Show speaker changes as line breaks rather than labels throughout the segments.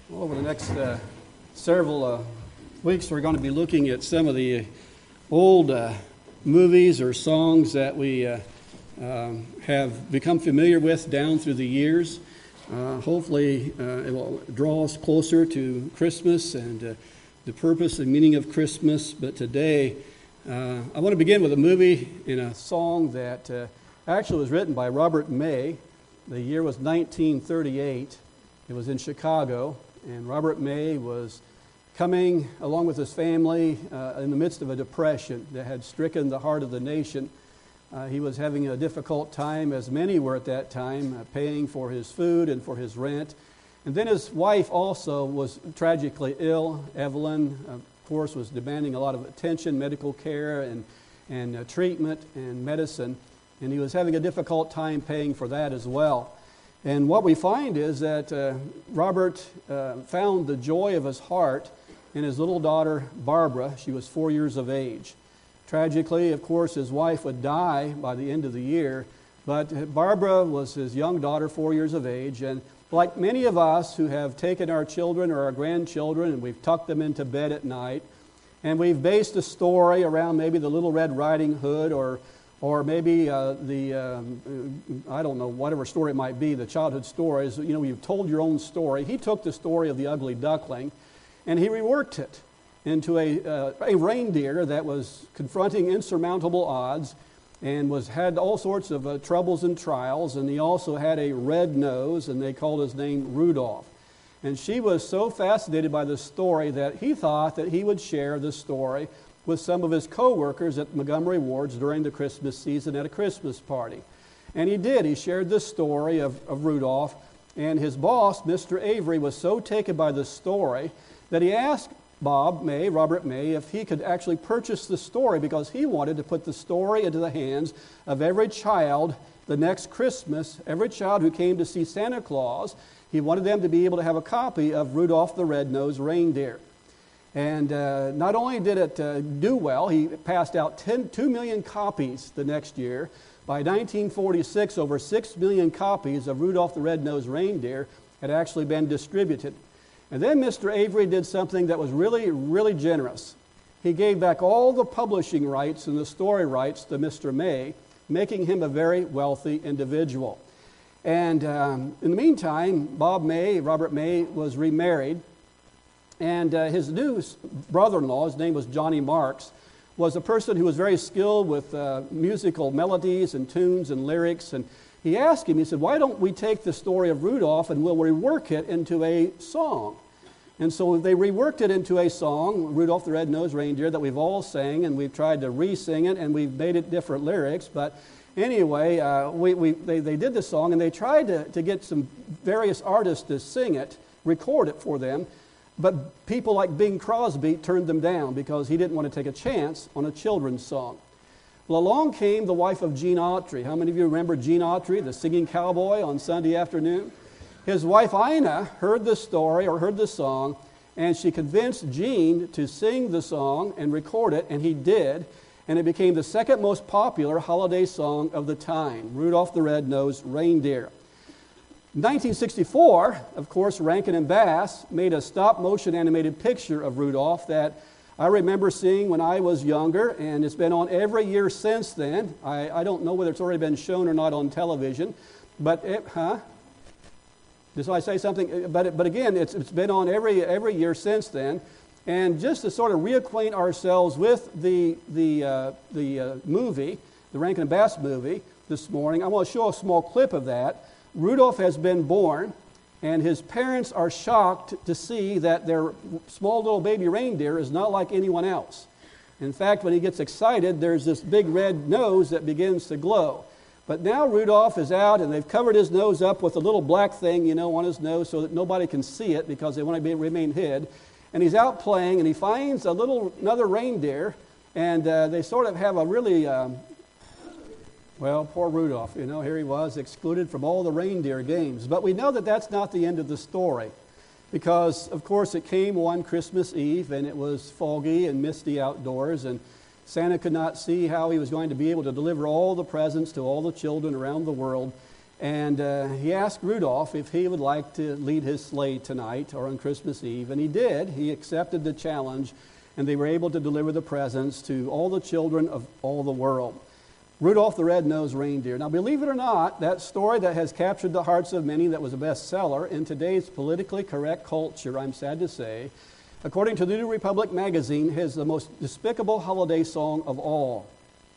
Over the next several weeks, we're going to be looking at some of the old movies or songs that we have become familiar with down through the years. Hopefully, it will draw us closer to Christmas and the purpose and meaning of Christmas. But today, I want to begin with a movie and a song that actually was written by Robert May. The year was 1938. It was in Chicago. And Robert May was coming along with his family in the midst of a depression that had stricken the heart of the nation. He was having a difficult time, as many were at that time, paying for his food and for his rent. And then his wife also was tragically ill. Evelyn, of course, was demanding a lot of attention, medical care and treatment and medicine. And he was having a difficult time paying for that as well. And what we find is that Robert found the joy of his heart in his little daughter, Barbara. She was 4 years of age. Tragically, of course, his wife would die by the end of the year, but Barbara was his young daughter, 4 years of age, and like many of us who have taken our children or our grandchildren and we've tucked them into bed at night, and we've based a story around maybe the Little Red Riding Hood or maybe I don't know, whatever story it might be, the childhood stories. You know, you've told your own story. He took the story of the ugly duckling and he reworked it into a reindeer that was confronting insurmountable odds and had all sorts of troubles and trials. And he also had a red nose, and they called his name Rudolph. And she was so fascinated by the story that he thought that he would share the story with some of his co-workers at Montgomery Ward's during the Christmas season at a Christmas party. And he did. He shared the story of Rudolph, and his boss, Mr. Avery, was so taken by the story that he asked Robert May, if he could actually purchase the story because he wanted to put the story into the hands of every child the next Christmas, every child who came to see Santa Claus. He wanted them to be able to have a copy of Rudolph the Red-Nosed Reindeer. And not only did it do well, he passed out 2 million copies the next year. By 1946, over 6 million copies of Rudolph the Red-Nosed Reindeer had actually been distributed. And then Mr. Avery did something that was really, really generous. He gave back all the publishing rights and the story rights to Mr. May, making him a very wealthy individual. And in the meantime, Robert May, was remarried. And his new brother-in-law, his name was Johnny Marks, was a person who was very skilled with musical melodies and tunes and lyrics. And he asked him, he said, why don't we take the story of Rudolph and we'll rework it into a song? And so they reworked it into a song, Rudolph the Red-Nosed Reindeer, that we've all sang, and we've tried to re-sing it, and we've made it different lyrics. But anyway, they did the song, and they tried to get some various artists to sing it, record it for them. But people like Bing Crosby turned them down because he didn't want to take a chance on a children's song. Well, along came the wife of Gene Autry. How many of you remember Gene Autry, the singing cowboy on Sunday afternoon? His wife Ina heard the story or heard the song, and she convinced Gene to sing the song and record it, and he did. And it became the second most popular holiday song of the time, Rudolph the Red-Nosed Reindeer. In 1964, of course, Rankin and Bass made a stop-motion animated picture of Rudolph that I remember seeing when I was younger, and it's been on every year since then. I don't know whether it's already been shown or not on television, but Did I say something? But again, it's been on every year since then. And just to sort of reacquaint ourselves with the movie, the Rankin and Bass movie this morning, I want to show a small clip of that. Rudolph has been born, and his parents are shocked to see that their small little baby reindeer is not like anyone else. In fact, when he gets excited, there's this big red nose that begins to glow. But now Rudolph is out, and they've covered his nose up with a little black thing, on his nose so that nobody can see it because they want to remain hid. And he's out playing, and he finds another reindeer, and they sort of have a really... poor Rudolph, here he was, excluded from all the reindeer games. But we know that that's not the end of the story because, of course, it came one Christmas Eve, and it was foggy and misty outdoors, and Santa could not see how he was going to be able to deliver all the presents to all the children around the world. And he asked Rudolph if he would like to lead his sleigh tonight or on Christmas Eve, and he did. He accepted the challenge, and they were able to deliver the presents to all the children of all the world. Rudolph the Red-Nosed Reindeer. Now, believe it or not, that story that has captured the hearts of many, that was a bestseller in today's politically correct culture, I'm sad to say, according to the New Republic magazine, is the most despicable holiday song of all.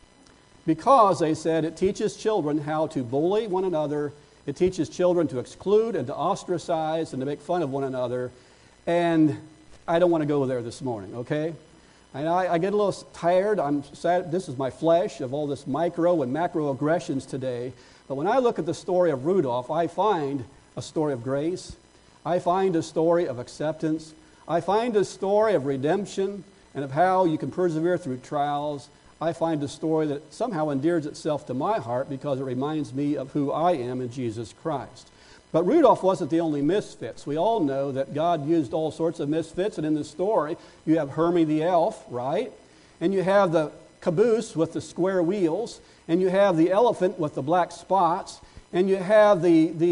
Because, they said, it teaches children how to bully one another, it teaches children to exclude and to ostracize and to make fun of one another, and I don't want to go there this morning, okay? And I get a little tired. I'm sad. This is my flesh of all this micro and macro aggressions today. But when I look at the story of Rudolph, I find a story of grace. I find a story of acceptance. I find a story of redemption and of how you can persevere through trials. I find a story that somehow endears itself to my heart because it reminds me of who I am in Jesus Christ. But Rudolph wasn't the only misfits. We all know that God used all sorts of misfits, and in the story, you have Hermie the elf, right? And you have the caboose with the square wheels, and you have the elephant with the black spots, and you have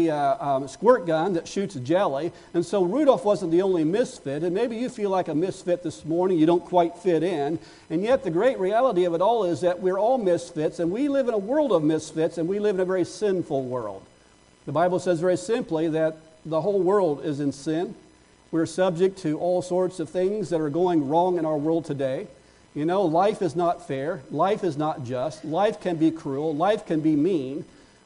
the squirt gun that shoots jelly. And so Rudolph wasn't the only misfit, and maybe you feel like a misfit this morning, you don't quite fit in. And yet the great reality of it all is that we're all misfits, and we live in a world of misfits, and we live in a very sinful world. The Bible says very simply that the whole world is in sin. We're subject to all sorts of things that are going wrong in our world today. You know, life is not fair. Life is not just. Life can be cruel. Life can be mean.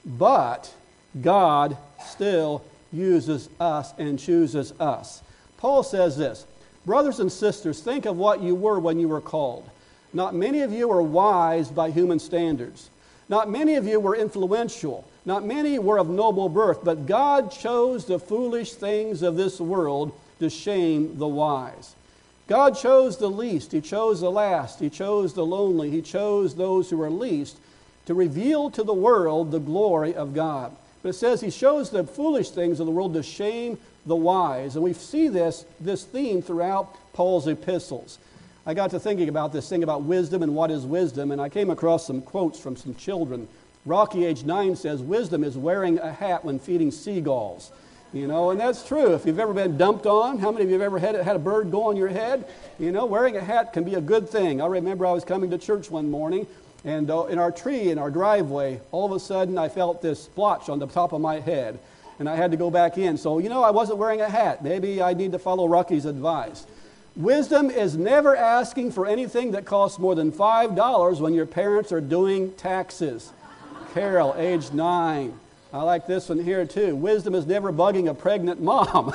But God still uses us and chooses us. Paul says this, brothers and sisters, think of what you were when you were called. Not many of you are wise by human standards. Not many of you were influential. Not many were of noble birth, but God chose the foolish things of this world to shame the wise. God chose the least. He chose the last. He chose the lonely. He chose those who are least to reveal to the world the glory of God. But it says He chose the foolish things of the world to shame the wise. And we see this theme throughout Paul's epistles. I got to thinking about this thing about wisdom and what is wisdom, and I came across some quotes from some children. Rocky, age 9, says, wisdom is wearing a hat when feeding seagulls. You know, and that's true. If you've ever been dumped on, how many of you have ever had a bird go on your head? You know, wearing a hat can be a good thing. I remember I was coming to church one morning, and in our tree, in our driveway, all of a sudden I felt this splotch on the top of my head, and I had to go back in. So, you know, I wasn't wearing a hat. Maybe I need to follow Rocky's advice. Wisdom is never asking for anything that costs more than $5 when your parents are doing taxes. Carol, age 9. I like this one here too. Wisdom is never bugging a pregnant mom.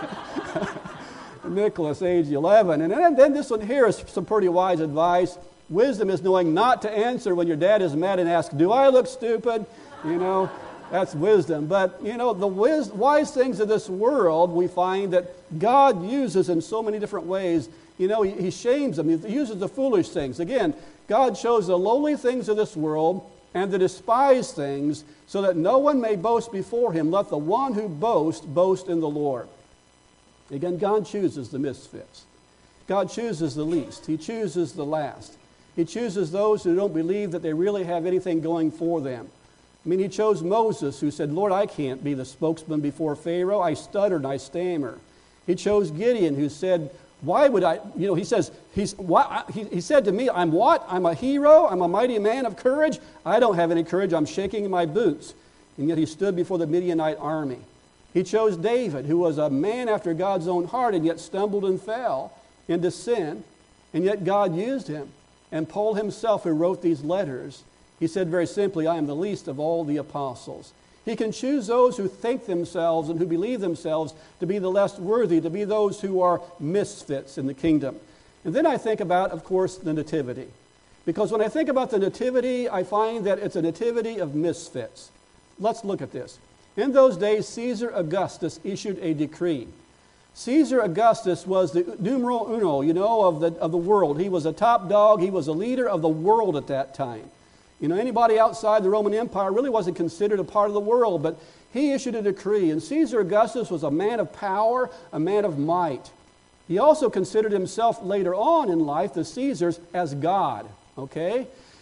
Nicholas, age 11. And then this one here is some pretty wise advice. Wisdom is knowing not to answer when your dad is mad and asks, do I look stupid? You know, that's wisdom. But, you know, the wise things of this world, we find that God uses in so many different ways. You know, He shames them. He uses the foolish things. Again, God shows the lowly things of this world and the despised things, so that no one may boast before Him. Let the one who boasts boast in the Lord. Again, God chooses the misfits. God chooses the least. He chooses the last. He chooses those who don't believe that they really have anything going for them. I mean, He chose Moses, who said, Lord, I can't be the spokesman before Pharaoh. I stutter and I stammer. He chose Gideon, who said, why would I, you know, he says, he said to me, I'm what? I'm a hero? I'm a mighty man of courage? I don't have any courage. I'm shaking in my boots. And yet he stood before the Midianite army. He chose David, who was a man after God's own heart, and yet stumbled and fell into sin. And yet God used him. And Paul himself, who wrote these letters, he said very simply, I am the least of all the apostles. He can choose those who think themselves and who believe themselves to be the less worthy, to be those who are misfits in the kingdom. And then I think about, of course, the nativity. Because when I think about the nativity, I find that it's a nativity of misfits. Let's look at this. In those days, Caesar Augustus issued a decree. Caesar Augustus was the numero uno, you know, of the world. He was a top dog. He was a leader of the world at that time. You know, anybody outside the Roman Empire really wasn't considered a part of the world, but he issued a decree. And Caesar Augustus was a man of power, a man of might. He also considered himself later on in life, the Caesars, as God, okay?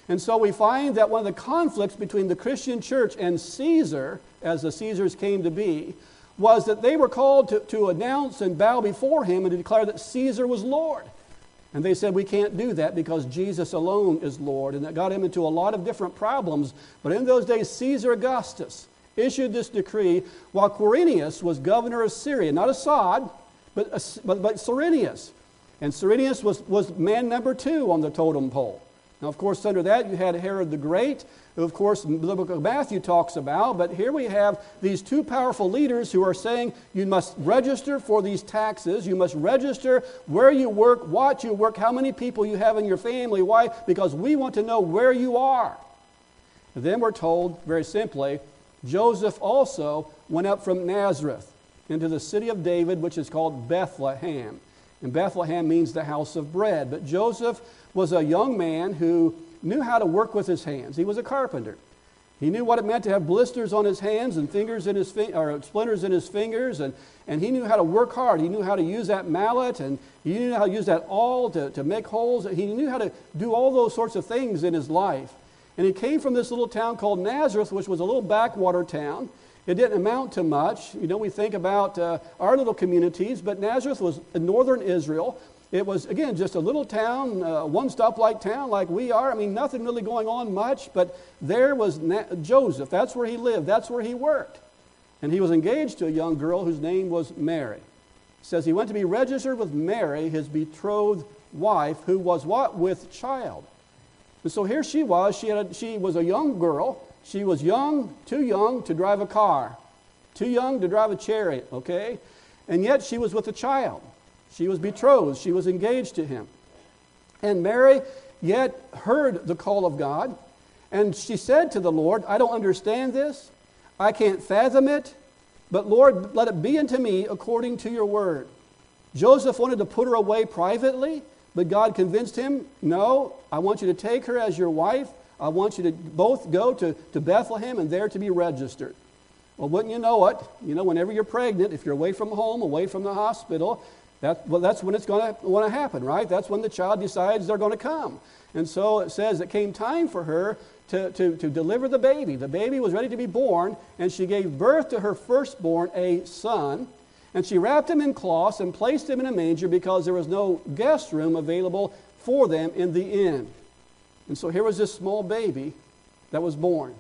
And so we find that one of the conflicts between the Christian church and Caesar, as the Caesars came to be, was that they were called to announce and bow before him and to declare that Caesar was Lord. And they said, we can't do that because Jesus alone is Lord. And that got him into a lot of different problems. But in those days, Caesar Augustus issued this decree while Quirinius was governor of Syria. Not Assad, but Cyrenius. And Cyrenius was man number 2 on the totem pole. Now, of course, under that you had Herod the Great, who, of course, the book of Matthew talks about. But here we have these 2 powerful leaders who are saying you must register for these taxes. You must register where you work, what you work, how many people you have in your family. Why? Because we want to know where you are. And then we're told, very simply, Joseph also went up from Nazareth into the city of David, which is called Bethlehem. And Bethlehem means the house of bread. But Joseph was a young man who knew how to work with his hands. He was a carpenter. He knew what it meant to have blisters on his hands and fingers in his or splinters in his fingers, and he knew how to work hard. He knew how to use that mallet, and he knew how to use that awl to make holes. He knew how to do all those sorts of things in his life. And he came from this little town called Nazareth, which was a little backwater town. It didn't amount to much. You know, we think about our little communities, but Nazareth was in northern Israel. It was, again, just a little town, one stoplight town like we are. I mean, nothing really going on much, but there was Joseph. That's where he lived. That's where he worked. And he was engaged to a young girl whose name was Mary. It says he went to be registered with Mary, his betrothed wife, who was what? With child. And so here she was. She was a young girl. She was young, too young to drive a car, too young to drive a chariot, okay? And yet she was with a child. She was betrothed. She was engaged to him. And Mary yet heard the call of God. And she said to the Lord, I don't understand this. I can't fathom it. But Lord, let it be unto me according to your word. Joseph wanted to put her away privately, but God convinced him, no, I want you to take her as your wife. I want you to both go to Bethlehem and there to be registered. Well, wouldn't you know it? You know, whenever you're pregnant, if you're away from home, away from the hospital, that's when it's going to happen, right? That's when the child decides they're going to come. And so it says it came time for her to deliver the baby. The baby was ready to be born, and she gave birth to her firstborn, a son. And she wrapped him in cloths and placed him in a manger because there was no guest room available for them in the inn. And so here was this small baby that was born.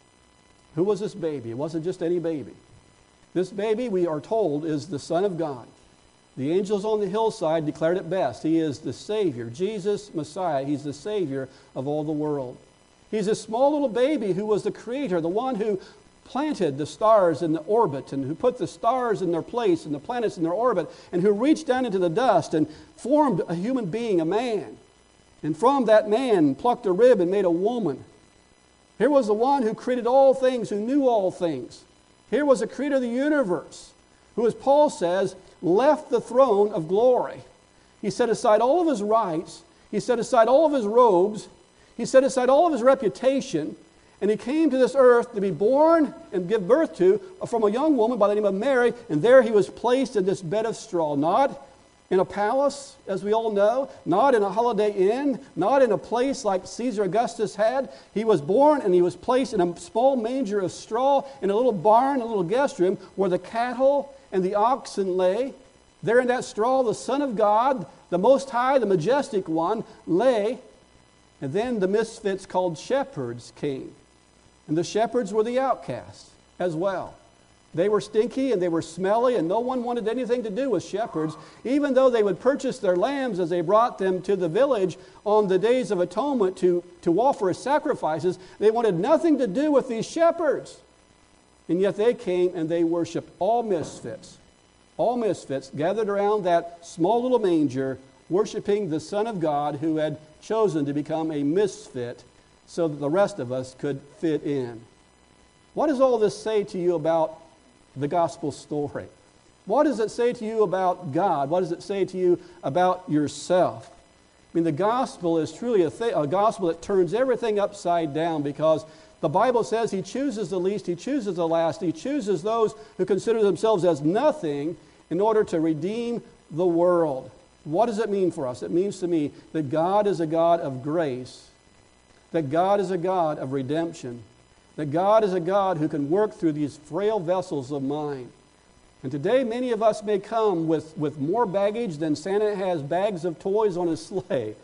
Who was this baby? It wasn't just any baby. This baby, we are told, is the Son of God. The angels on the hillside declared it best. He is the Savior, Jesus, Messiah. He's the Savior of all the world. He's a small little baby who was the Creator, the one who planted the stars in the orbit and who put the stars in their place and the planets in their orbit and who reached down into the dust and formed a human being, a man. And from that man plucked a rib and made a woman. Here was the one who created all things, who knew all things. Here was the creator of the universe, who, as Paul says, left the throne of glory. He set aside all of his rights. He set aside all of his robes. He set aside all of his reputation. And he came to this earth to be born and give birth to from a young woman by the name of Mary. And there he was placed in this bed of straw, not in a palace, as we all know, not in a holiday inn, not in a place like Caesar Augustus had. He was born and he was placed in a small manger of straw in a little barn, a little guest room, where the cattle and the oxen lay. There in that straw, the Son of God, the Most High, the Majestic One, lay. And then the misfits called shepherds came. And the shepherds were the outcasts as well. They were stinky and they were smelly, and no one wanted anything to do with shepherds, even though they would purchase their lambs as they brought them to the village on the days of atonement to offer as sacrifices. They wanted nothing to do with these shepherds. And yet they came and they worshiped all misfits gathered around that small little manger, worshiping the Son of God who had chosen to become a misfit so that the rest of us could fit in. What does all this say to you about the gospel story? What does it say to you about God? What does it say to you about yourself? I mean, the gospel is truly a gospel that turns everything upside down, because the Bible says He chooses the least, He chooses the last, He chooses those who consider themselves as nothing in order to redeem the world. What does it mean for us? It means to me that God is a God of grace, that God is a God of redemption, that God is a God who can work through these frail vessels of mine. And today many of us may come with more baggage than Santa has bags of toys on his sleigh,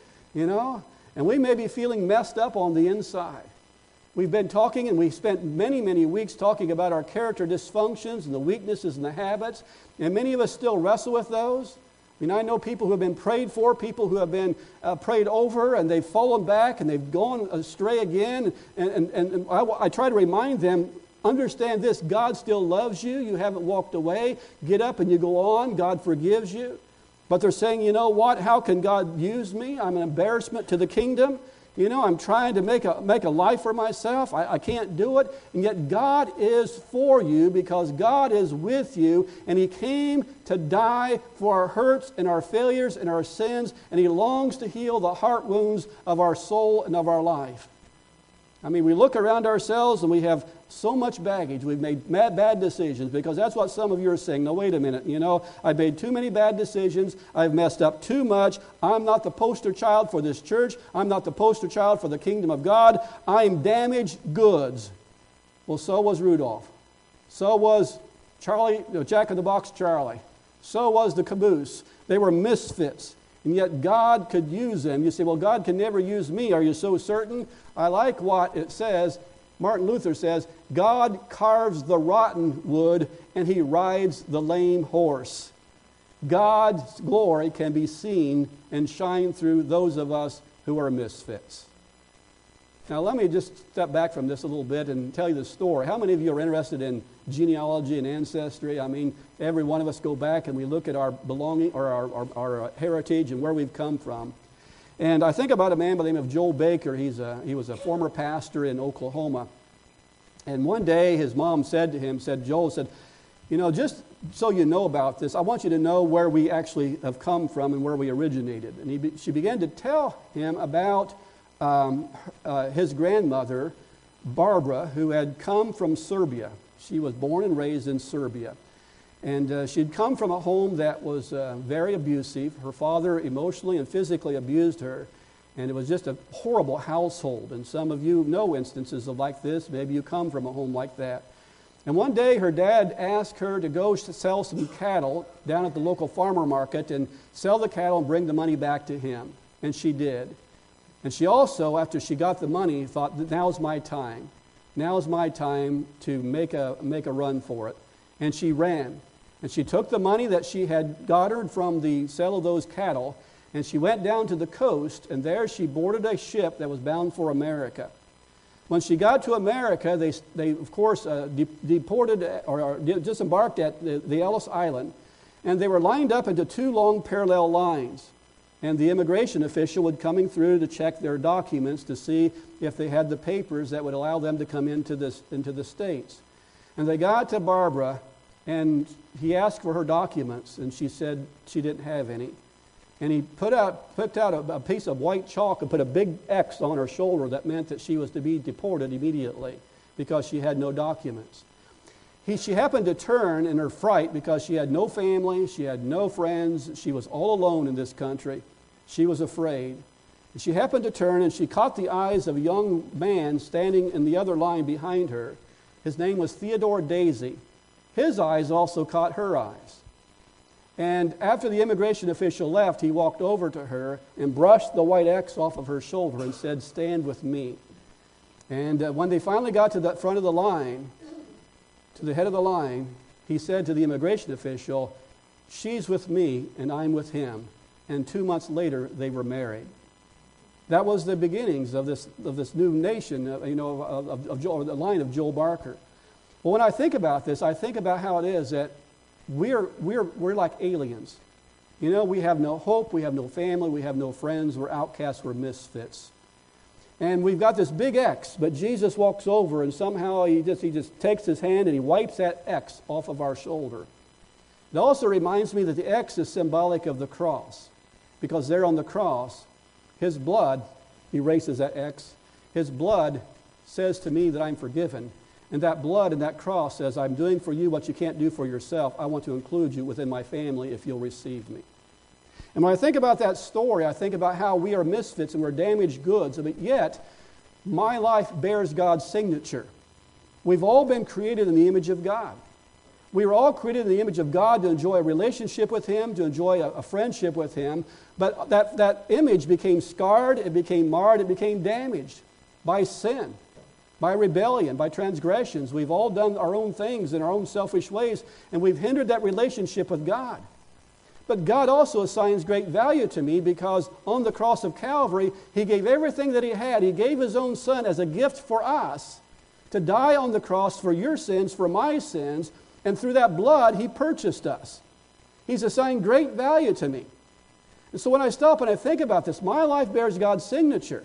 and we may be feeling messed up on the inside. We've been talking, and we've spent many, many weeks talking about our character dysfunctions and the weaknesses and the habits, and many of us still wrestle with those. I know people who have been prayed for, people who have been prayed over, and they've fallen back and they've gone astray again. And I try to remind them, understand this, God still loves you. You haven't walked away. Get up and you go on. God forgives you. But they're saying, you know what? How can God use me? I'm an embarrassment to the kingdom. I'm trying to make a life for myself. I can't do it. And yet God is for you because God is with you. And He came to die for our hurts and our failures and our sins. And He longs to heal the heart wounds of our soul and of our life. We look around ourselves and we have so much baggage. We've made bad decisions, because that's what some of you are saying. No, wait a minute. I've made too many bad decisions. I've messed up too much. I'm not the poster child for this church. I'm not the poster child for the kingdom of God. I'm damaged goods. Well, so was Rudolph. So was Charlie, Jack in the Box Charlie. So was the caboose. They were misfits. And yet God could use them. You say, well, God can never use me. Are you so certain? I like what it says. Martin Luther says, God carves the rotten wood and He rides the lame horse. God's glory can be seen and shine through those of us who are misfits. Now let me just step back from this a little bit and tell you the story. How many of you are interested in genealogy and ancestry? Every one of us go back and we look at our belonging or our heritage and where we've come from. And I think about a man by the name of Joel Baker. He was a former pastor in Oklahoma. And one day his mom said to him, Joel, just so you know about this, I want you to know where we actually have come from and where we originated. And she began to tell him about his grandmother, Barbara, who had come from Serbia. She was born and raised in Serbia. And she'd come from a home that was very abusive. Her father emotionally and physically abused her. And it was just a horrible household. And some of you know instances of like this. Maybe you come from a home like that. And one day her dad asked her to go sell some cattle down at the local farmer market and sell the cattle and bring the money back to him. And she did. And she also, after she got the money, thought, now's my time. Now's my time to make a run for it. And she ran. And she took the money that she had garnered from the sale of those cattle, and she went down to the coast, and there she boarded a ship that was bound for America. When she got to America, they of course, deported or disembarked at the Ellis Island, and they were lined up into two long parallel lines. And the immigration official would coming through to check their documents to see if they had the papers that would allow them to come into the States. And they got to Barbara, and he asked for her documents, and she said she didn't have any. And he put out a piece of white chalk and put a big X on her shoulder that meant that she was to be deported immediately because she had no documents. She happened to turn in her fright because she had no family, she had no friends, she was all alone in this country. She was afraid. And she happened to turn and she caught the eyes of a young man standing in the other line behind her. His name was Theodore Daisy. His eyes also caught her eyes. And after the immigration official left, he walked over to her and brushed the white X off of her shoulder and said, "Stand with me." And when they finally got to the front of the line, to the head of the line, he said to the immigration official, "She's with me and I'm with him." And 2 months later, they were married. That was the beginnings of this new nation, of the line of Joel Baker. Well, when I think about this, I think about how it is that we're like aliens. We have no hope, we have no family, we have no friends, we're outcasts, we're misfits. And we've got this big X, but Jesus walks over and somehow he just takes his hand and he wipes that X off of our shoulder. It also reminds me that the X is symbolic of the cross, because there on the cross, his blood erases that X. His blood says to me that I'm forgiven. And that blood and that cross says, I'm doing for you what you can't do for yourself. I want to include you within my family if you'll receive me. And when I think about that story, I think about how we are misfits and we're damaged goods. But yet, My life bears God's signature. We've all been created in the image of God. We were all created in the image of God to enjoy a relationship with Him, to enjoy a friendship with Him. But that image became scarred, it became marred, it became damaged by sin, by rebellion, by transgressions. We've all done our own things in our own selfish ways, and we've hindered that relationship with God. But God also assigns great value to me because on the cross of Calvary, He gave everything that He had. He gave His own Son as a gift for us to die on the cross for your sins, for my sins, and through that blood, He purchased us. He's assigned great value to me. And so when I stop and I think about this, my life bears God's signature.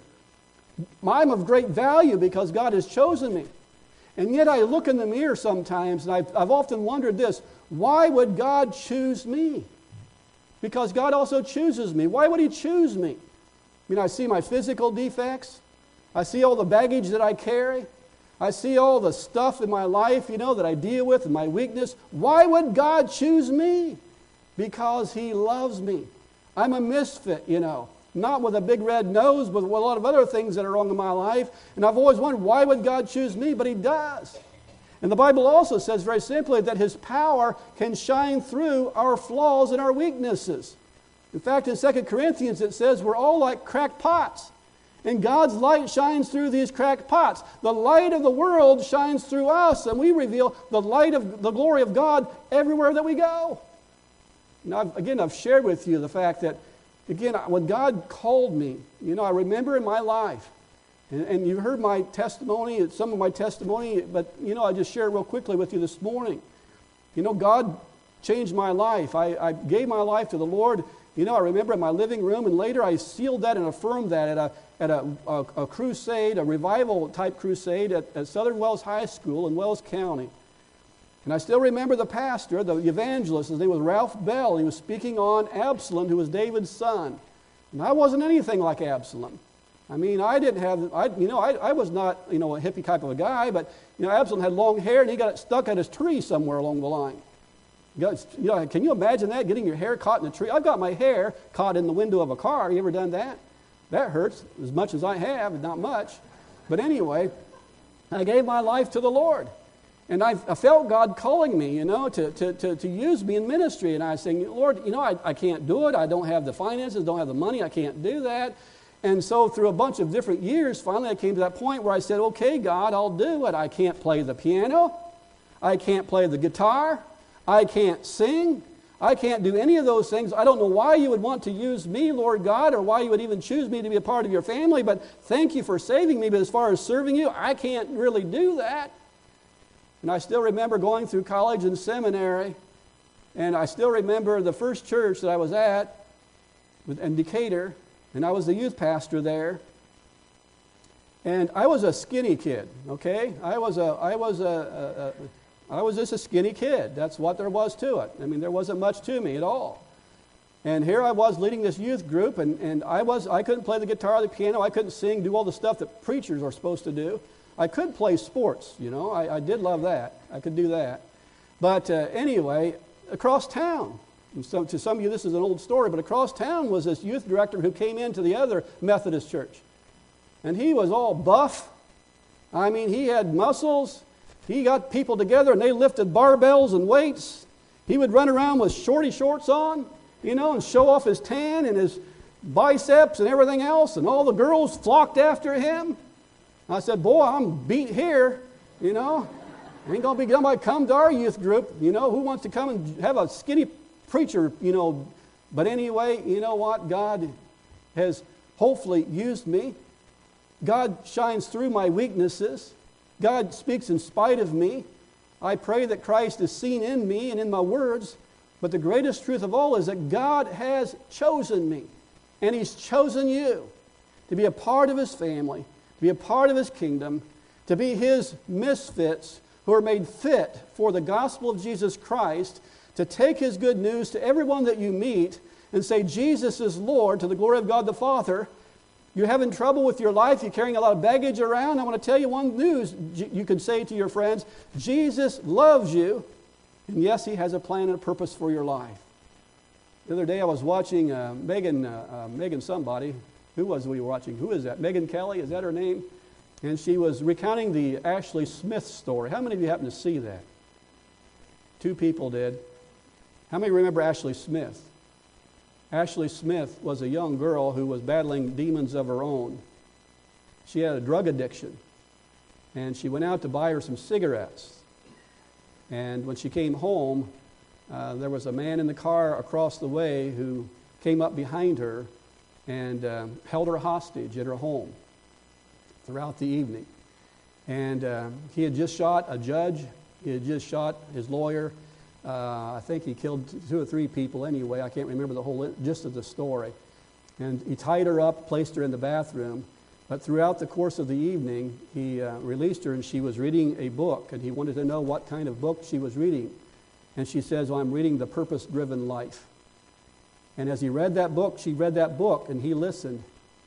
I'm of great value because God has chosen me. And yet I look in the mirror sometimes, and I've often wondered this: why would God choose me? Because God also chooses me. Why would He choose me? I see my physical defects. I see all the baggage that I carry. I see all the stuff in my life, that I deal with, and my weakness. Why would God choose me? Because He loves me. I'm a misfit, not with a big red nose, but with a lot of other things that are wrong in my life. And I've always wondered, why would God choose me? But He does. And the Bible also says very simply that His power can shine through our flaws and our weaknesses. In fact, in 2 Corinthians it says we're all like cracked pots. And God's light shines through these cracked pots. The light of the world shines through us, and we reveal the light of the glory of God everywhere that we go. Now, I've shared with you the fact that, when God called me, I remember in my life, and you've heard my testimony, some of my testimony, but, I just share it real quickly with you this morning. God changed my life. I gave my life to the Lord. I remember in my living room, and later I sealed that and affirmed that at a crusade, a revival-type crusade at Southern Wells High School in Wells County. And I still remember the pastor, the evangelist. His name was Ralph Bell. He was speaking on Absalom, who was David's son. And I wasn't anything like Absalom. I was not, a hippie type of a guy, but, Absalom had long hair, and he got it stuck at his tree somewhere along the line. Can you imagine that, getting your hair caught in a tree? I've got my hair caught in the window of a car. You ever done that? That hurts as much as I have, not much. But anyway, I gave my life to the Lord. And I felt God calling me, to use me in ministry. And I was saying, Lord, I can't do it. I don't have the finances, don't have the money. I can't do that. And so through a bunch of different years, finally I came to that point where I said, okay, God, I'll do it. I can't play the piano. I can't play the guitar. I can't sing. I can't do any of those things. I don't know why you would want to use me, Lord God, or why you would even choose me to be a part of your family, but thank you for saving me. But as far as serving you, I can't really do that. And I still remember going through college and seminary, and I still remember the first church that I was at in Decatur, and I was the youth pastor there. And I was a skinny kid, okay? I was just a skinny kid. That's what there was to it. There wasn't much to me at all. And here I was leading this youth group, and I couldn't play the guitar, the piano, I couldn't sing, do all the stuff that preachers are supposed to do. I could play sports, I did love that. I could do that. But anyway, across town, and to some of you this is an old story, but across town was this youth director who came into the other Methodist church. And he was all buff. He had muscles. He got people together and they lifted barbells and weights. He would run around with shorty shorts on, and show off his tan and his biceps and everything else. And all the girls flocked after him. I said, boy, I'm beat here, Ain't going to be somebody come to our youth group, who wants to come and have a skinny preacher, But anyway, you know what? God has hopefully used me. God shines through my weaknesses. God speaks in spite of me. I pray that Christ is seen in me and in my words. But the greatest truth of all is that God has chosen me. And He's chosen you to be a part of His family, to be a part of His kingdom, to be His misfits who are made fit for the gospel of Jesus Christ, to take His good news to everyone that you meet and say, Jesus is Lord, to the glory of God the Father. You're having trouble with your life, you're carrying a lot of baggage around. I want to tell you one news you can say to your friends. Jesus loves you, and yes, He has a plan and a purpose for your life. The other day I was watching Megan somebody. Who was we watching? Who is that? Megyn Kelly, is that her name? And she was recounting the Ashley Smith story. How many of you happened to see that? 2 people did. How many remember Ashley Smith? Ashley Smith was a young girl who was battling demons of her own. She had a drug addiction. And she went out to buy her some cigarettes. And when she came home, there was a man in the car across the way who came up behind her and held her hostage at her home throughout the evening. And he had just shot a judge. He had just shot his lawyer. I think he killed 2 or 3 people anyway. I can't remember the whole gist of the story. And he tied her up, placed her in the bathroom. But throughout the course of the evening, he released her, and she was reading a book. And he wanted to know what kind of book she was reading. And she says, "Well, I'm reading The Purpose-Driven Life." And as he read that book, she read that book, and he listened.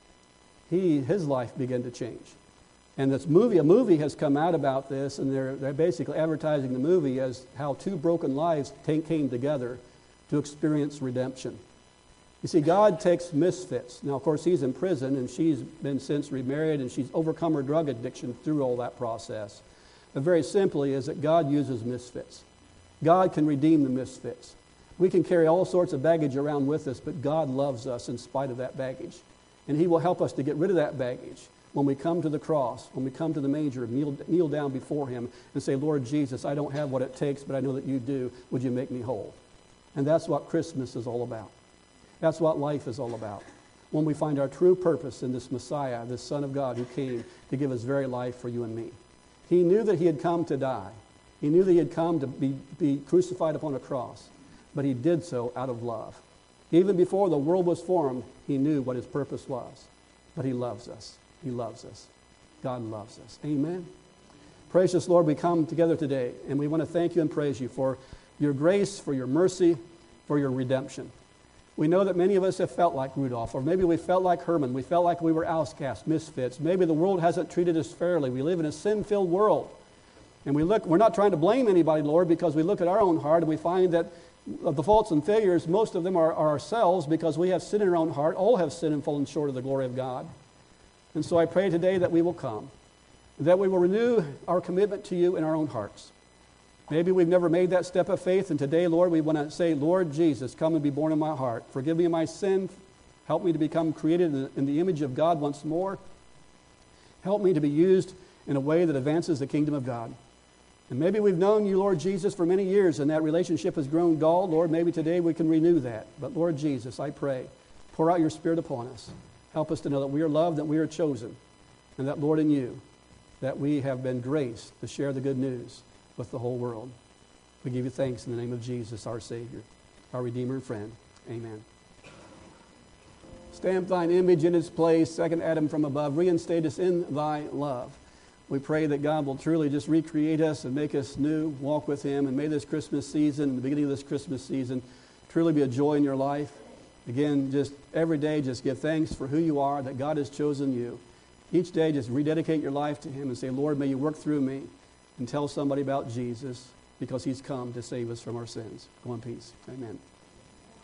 His life began to change. And a movie has come out about this, and they're basically advertising the movie as how 2 broken lives came together to experience redemption. You see, God takes misfits. Now, of course, he's in prison, and she's been since remarried, and she's overcome her drug addiction through all that process. But very simply is that God uses misfits. God can redeem the misfits. We can carry all sorts of baggage around with us, but God loves us in spite of that baggage. And he will help us to get rid of that baggage when we come to the cross, when we come to the manger, kneel down before him and say, "Lord Jesus, I don't have what it takes, but I know that you do. Would you make me whole?" And that's what Christmas is all about. That's what life is all about. When we find our true purpose in this Messiah, this Son of God who came to give his very life for you and me. He knew that he had come to die. He knew that he had come to be crucified upon a cross, but he did so out of love. Even before the world was formed, he knew what his purpose was. But he loves us. He loves us. God loves us. Amen. Precious Lord, we come together today, and we want to thank you and praise you for your grace, for your mercy, for your redemption. We know that many of us have felt like Rudolph, or maybe we felt like Herman. We felt like we were outcasts, misfits. Maybe the world hasn't treated us fairly. We live in a sin-filled world. And we're not trying to blame anybody, Lord, because we look at our own heart and we find that of the faults and failures, most of them are ourselves because we have sin in our own heart. All have sinned and fallen short of the glory of God. And so I pray today that we will come, that we will renew our commitment to you in our own hearts. Maybe we've never made that step of faith, and today, Lord, we want to say, "Lord Jesus, come and be born in my heart. Forgive me of my sin. Help me to become created in the image of God once more. Help me to be used in a way that advances the kingdom of God." And maybe we've known you, Lord Jesus, for many years, and that relationship has grown dull. Lord, maybe today we can renew that. But Lord Jesus, I pray, pour out your Spirit upon us. Help us to know that we are loved, that we are chosen, and that, Lord, in you, that we have been graced to share the good news with the whole world. We give you thanks in the name of Jesus, our Savior, our Redeemer and friend. Amen. Stamp thine image in its place, second Adam from above, reinstate us in thy love. We pray that God will truly just recreate us and make us new, walk with him, and may this Christmas season, the beginning of this Christmas season, truly be a joy in your life. Again, just every day, just give thanks for who you are, that God has chosen you. Each day, just rededicate your life to him and say, "Lord, may you work through me," and tell somebody about Jesus because he's come to save us from our sins. Go in peace. Amen.